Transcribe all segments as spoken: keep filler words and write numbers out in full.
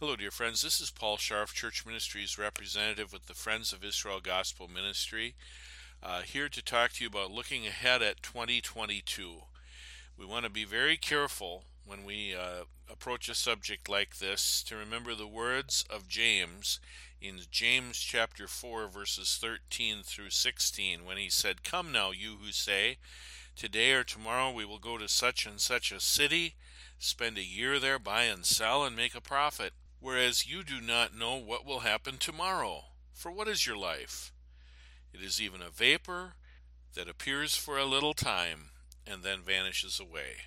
Hello, dear friends. This is Paul Scharf, Church Ministries representative with the Friends of Israel Gospel Ministry, uh, here to talk to you about looking ahead at twenty twenty-two. We want to be very careful when we uh, approach a subject like this to remember the words of James in James chapter four, verses thirteen through sixteen, when he said, "Come now, you who say, today or tomorrow we will go to such and such a city, spend a year there, buy and sell, and make a profit. Whereas you do not know what will happen tomorrow. For what is your life? It is even a vapor that appears for a little time and then vanishes away.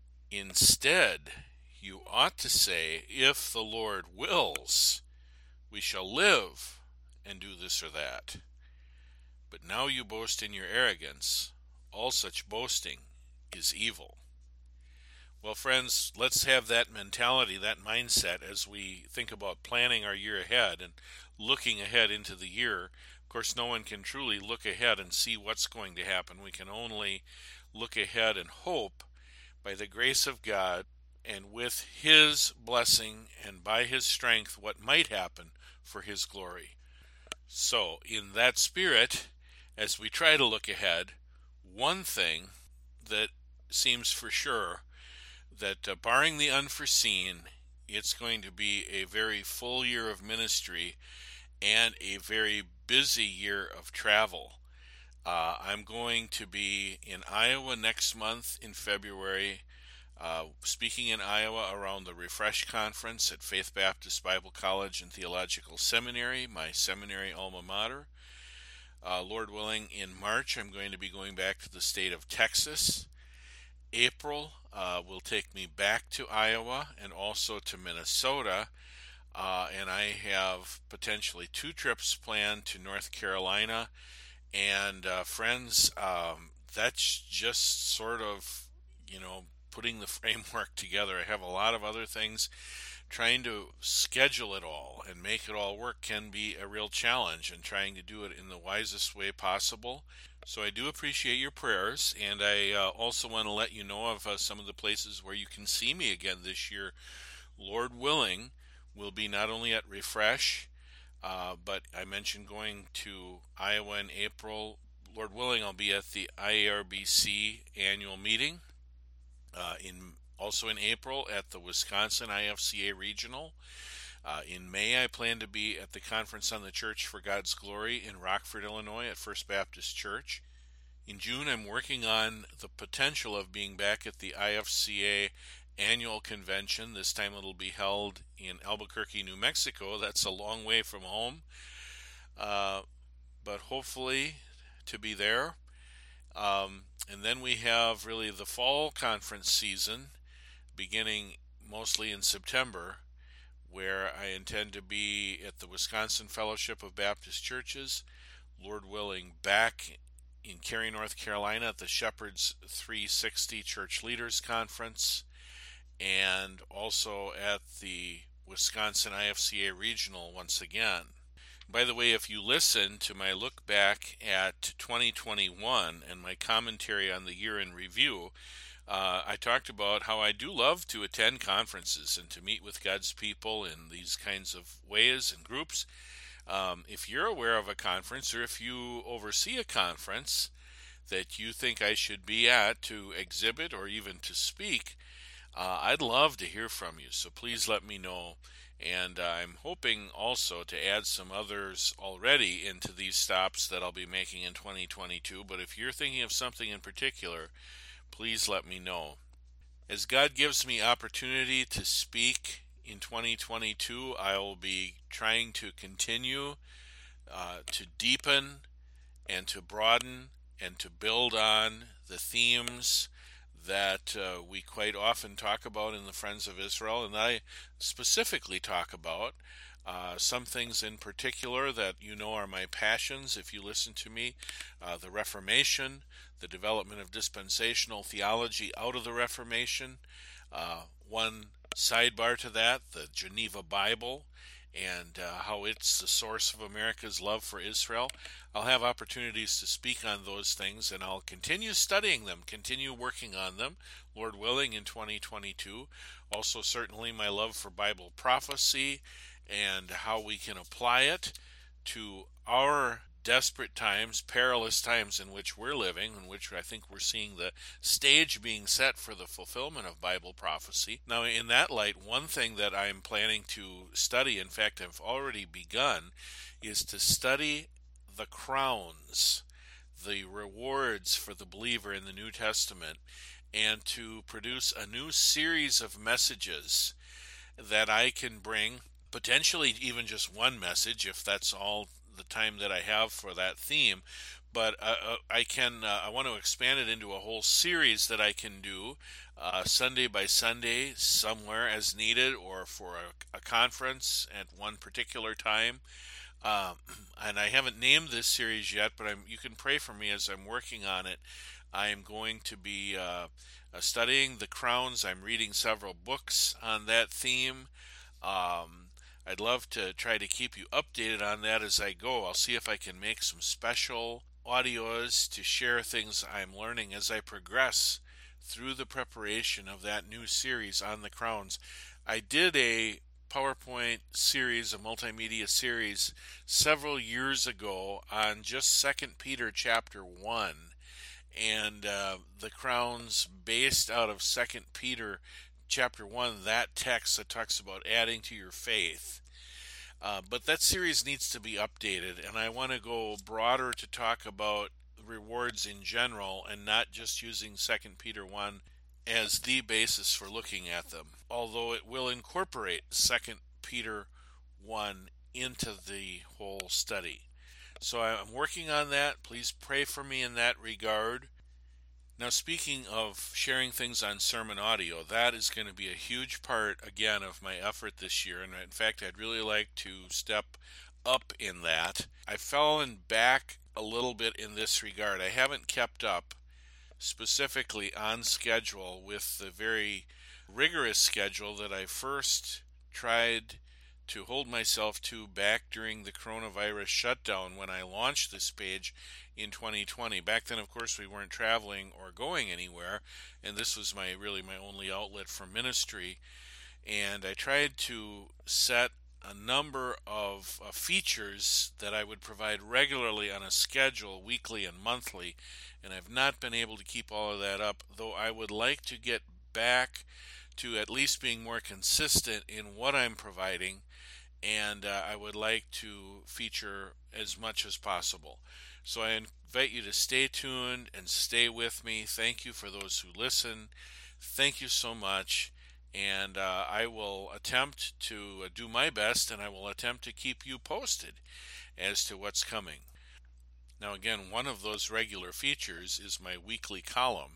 Instead, you ought to say, if the Lord wills, we shall live and do this or that. But now you boast in your arrogance. All such boasting is evil." Well, friends, let's have that mentality, that mindset as we think about planning our year ahead and looking ahead into the year. Of course, no one can truly look ahead and see what's going to happen. We can only look ahead and hope by the grace of God and with His blessing and by His strength what might happen for His glory. So, in that spirit, as we try to look ahead, one thing that seems for sure that uh, barring the unforeseen, it's going to be a very full year of ministry and a very busy year of travel. Uh, I'm going to be in Iowa next month in February, uh, speaking in Iowa around the Refresh Conference at Faith Baptist Bible College and Theological Seminary, my seminary alma mater. Uh, Lord willing, in March, I'm going to be going back to the state of Texas. April uh, will take me back to Iowa and also to Minnesota, uh, and I have potentially two trips planned to North Carolina. And uh, friends, um, that's just sort of, you know, putting the framework together. I have a lot of other things. Trying to schedule it all and make it all work can be a real challenge, and trying to do it in the wisest way possible. So I do appreciate your prayers, and I uh, also want to let you know of uh, some of the places where you can see me again this year. Lord willing, we'll be not only at Refresh, uh, but I mentioned going to Iowa in April. Lord willing, I'll be at the I A R B C annual meeting uh, in also in April at the Wisconsin I F C A Regional. Uh, in May, I plan to be at the Conference on the Church for God's Glory in Rockford, Illinois at First Baptist Church. In June, I'm working on the potential of being back at the I F C A annual convention. This time it'll be held in Albuquerque, New Mexico. That's a long way from home, uh, but hopefully to be there. Um, and then we have really the fall conference season beginning mostly in September, where I intend to be at the Wisconsin Fellowship of Baptist Churches, Lord willing, back in Cary, North Carolina at the Shepherds three sixty Church Leaders Conference, and also at the Wisconsin I F C A Regional once again. By the way, if you listen to my look back at twenty twenty-one and my commentary on the year in review, Uh, I talked about how I do love to attend conferences and to meet with God's people in these kinds of ways and groups. Um, if you're aware of a conference, or if you oversee a conference that you think I should be at to exhibit or even to speak, uh, I'd love to hear from you. So please let me know. And uh, I'm hoping also to add some others already into these stops that I'll be making in twenty twenty-two. But if you're thinking of something in particular, please let me know. As God gives me opportunity to speak in twenty twenty-two, I will be trying to continue uh, to deepen and to broaden and to build on the themes that uh, we quite often talk about in the Friends of Israel, and I specifically talk about Uh, some things in particular that you know are my passions if you listen to me. Uh, the Reformation, the development of dispensational theology out of the Reformation. Uh, one sidebar to that, the Geneva Bible, and uh, how it's the source of America's love for Israel. I'll have opportunities to speak on those things, and I'll continue studying them, continue working on them, Lord willing, in twenty twenty-two. Also, certainly my love for Bible prophecy and how we can apply it to our desperate times, perilous times in which we're living, in which I think we're seeing the stage being set for the fulfillment of Bible prophecy. Now, in that light, one thing that I'm planning to study, in fact, I've already begun, is to study the crowns, the rewards for the believer in the New Testament, and to produce a new series of messages that I can bring, potentially even just one message if that's all the time that I have for that theme, but uh, I can uh, I want to expand it into a whole series that I can do uh, Sunday by Sunday somewhere as needed, or for a, a conference at one particular time. Um, and I haven't named this series yet, but I'm, you can pray for me as I'm working on it. I am going to be uh, uh, studying the crowns. I'm reading several books on that theme. Um, I'd love to try to keep you updated on that as I go. I'll see if I can make some special audios to share things I'm learning as I progress through the preparation of that new series on the crowns. I did a PowerPoint series, a multimedia series, several years ago on just Second Peter chapter one, and uh, the crowns based out of Second Peter chapter one, that text that talks about adding to your faith. Uh, but that series needs to be updated, and I want to go broader to talk about rewards in general and not just using Second Peter one as the basis for looking at them, although it will incorporate Second Peter one into the whole study. So I'm working on that. Please pray for me in that regard. Now, speaking of sharing things on sermon audio, that is going to be a huge part, again, of my effort this year. And in fact, I'd really like to step up in that. I've fallen back a little bit in this regard. I haven't kept up specifically on schedule with the very rigorous schedule that I first tried to hold myself to back during the coronavirus shutdown when I launched this page in twenty twenty. Back then, of course, we weren't traveling or going anywhere, and this was my really my only outlet for ministry. And I tried to set a number of uh, features that I would provide regularly on a schedule, weekly and monthly, and I've not been able to keep all of that up, though I would like to get back to at least being more consistent in what I'm providing, and uh, I would like to feature as much as possible. So I invite you to stay tuned and stay with me. Thank you for those who listen. Thank you so much. And uh, I will attempt to uh, do my best, and I will attempt to keep you posted as to what's coming. Now, again, one of those regular features is my weekly column,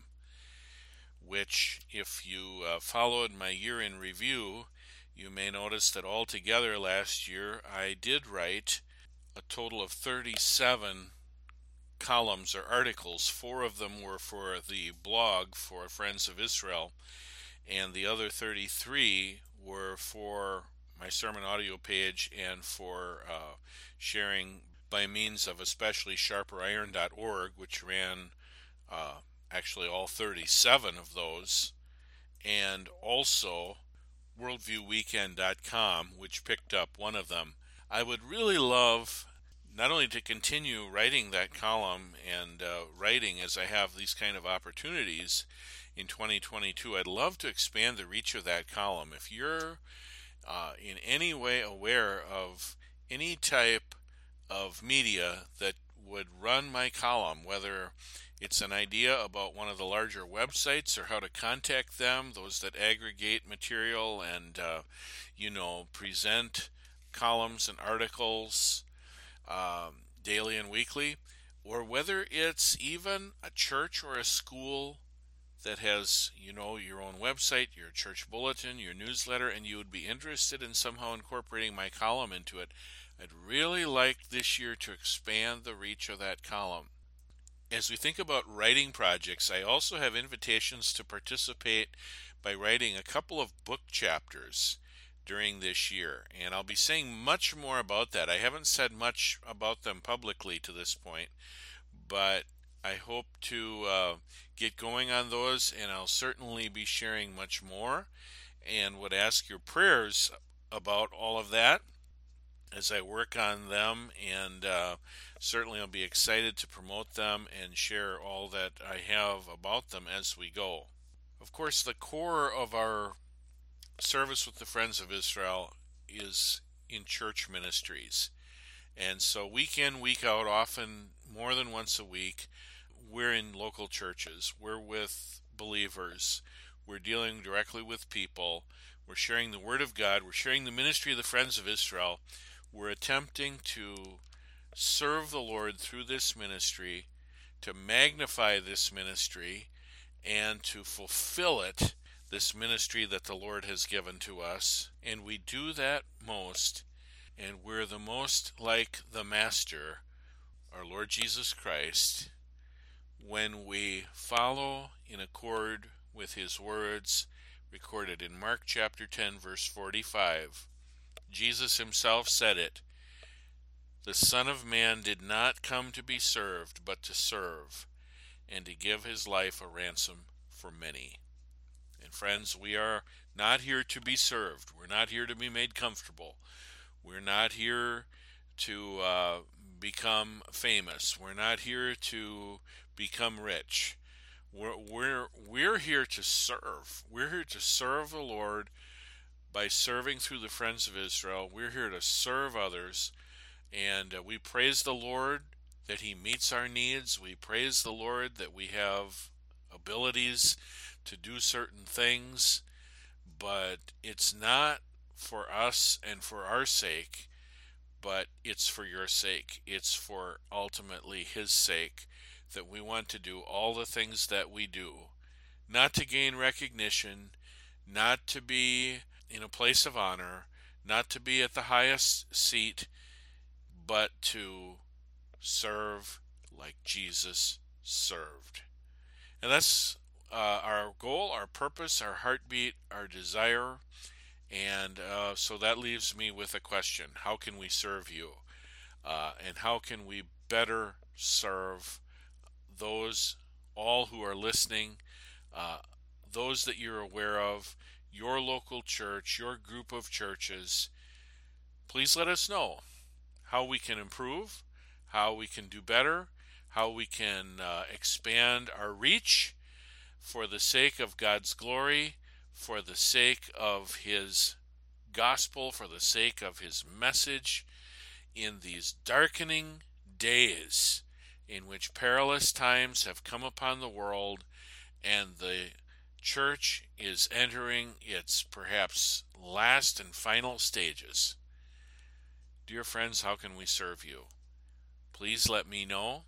which, if you uh, followed my year in review, you may notice that altogether last year I did write a total of thirty-seven columns or articles. Four of them were for the blog for Friends of Israel, and the other thirty-three were for my sermon audio page and for uh, sharing by means of especially sharper iron dot org, which ran uh, actually all thirty-seven of those, and also worldview weekend dot com, which picked up one of them. I would really love not only to continue writing that column and uh, writing as I have these kind of opportunities in twenty twenty-two, I'd love to expand the reach of that column. If you're uh, in any way aware of any type of media that would run my column, whether it's an idea about one of the larger websites or how to contact them, those that aggregate material and, uh, you know, present columns and articles um, daily and weekly, or whether it's even a church or a school that has, you know, your own website, your church bulletin, your newsletter, and you would be interested in somehow incorporating my column into it, I'd really like this year to expand the reach of that column. As we think about writing projects, I also have invitations to participate by writing a couple of book chapters during this year, and I'll be saying much more about that. I haven't said much about them publicly to this point, but I hope to uh, get going on those, and I'll certainly be sharing much more. and would ask your prayers about all of that as I work on them, and uh, certainly I'll be excited to promote them and share all that I have about them as we go. Of course, the core of our service with the Friends of Israel is in church ministries. And so week in, week out, often more than once a week, we're in local churches. We're with believers. We're dealing directly with people. We're sharing the Word of God. We're sharing the ministry of the Friends of Israel. We're attempting to serve the Lord through this ministry, to magnify this ministry, and to fulfill it, this ministry that the Lord has given to us. And we do that most, and we're the most like the Master, our Lord Jesus Christ, when we follow in accord with his words recorded in Mark chapter ten, verse forty-five. Jesus himself said it, "The Son of Man did not come to be served, but to serve, and to give his life a ransom for many." And friends, we are not here to be served. We're not here to be made comfortable. We're not here to uh, become famous. We're not here to become rich. We're, we're, we're here to serve. We're here to serve the Lord by serving through the Friends of Israel. We're here to serve others, and uh, we praise the Lord that he meets our needs. We praise the Lord that we have abilities to do certain things, but it's not for us and for our sake, but it's for your sake. It's for ultimately his sake that we want to do all the things that we do, not to gain recognition, not to be in a place of honor, not to be at the highest seat, but to serve like Jesus served. And that's uh, our goal, our purpose, our heartbeat, our desire. And uh, so that leaves me with a question. How can we serve you? Uh, and how can we better serve those, all who are listening, uh, those that you're aware of, your local church, your group of churches? Please let us know how we can improve, how we can do better, how we can uh, expand our reach for the sake of God's glory, for the sake of his gospel, for the sake of his message in these darkening days in which perilous times have come upon the world and the church is entering its perhaps last and final stages. Dear friends, how can we serve you? Please let me know,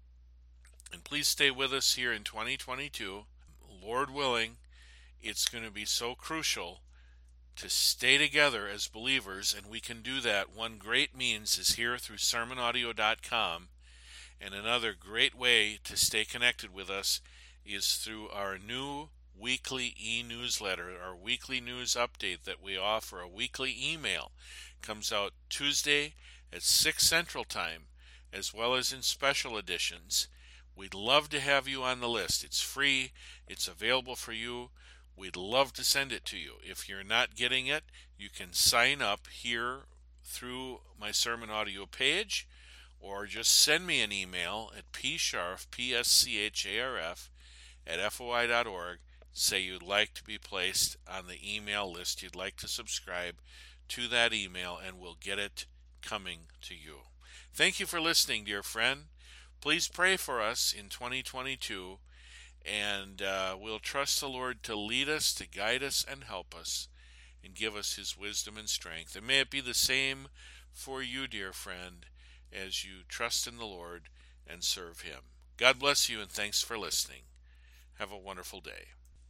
and please stay with us here in twenty twenty-two. Lord willing, it's going to be so crucial to stay together as believers, and we can do that. One great means is here through sermon audio dot com, and another great way to stay connected with us is through our new weekly e-newsletter, our weekly news update that we offer, a weekly email. Comes out Tuesday at six Central Time, as well as in special editions. We'd love to have you on the list. It's free. It's available for you. We'd love to send it to you. If you're not getting it, you can sign up here through my sermon audio page, or just send me an email at pscharf, P S C H A R F, at F O I dot org. Say you'd like to be placed on the email list. You'd like to subscribe to that email, and we'll get it coming to you. Thank you for listening, dear friend. Please pray for us in twenty twenty-two, and uh, we'll trust the Lord to lead us, to guide us, and help us, and give us his wisdom and strength. And may it be the same for you, dear friend, as you trust in the Lord and serve him. God bless you, and thanks for listening. Have a wonderful day.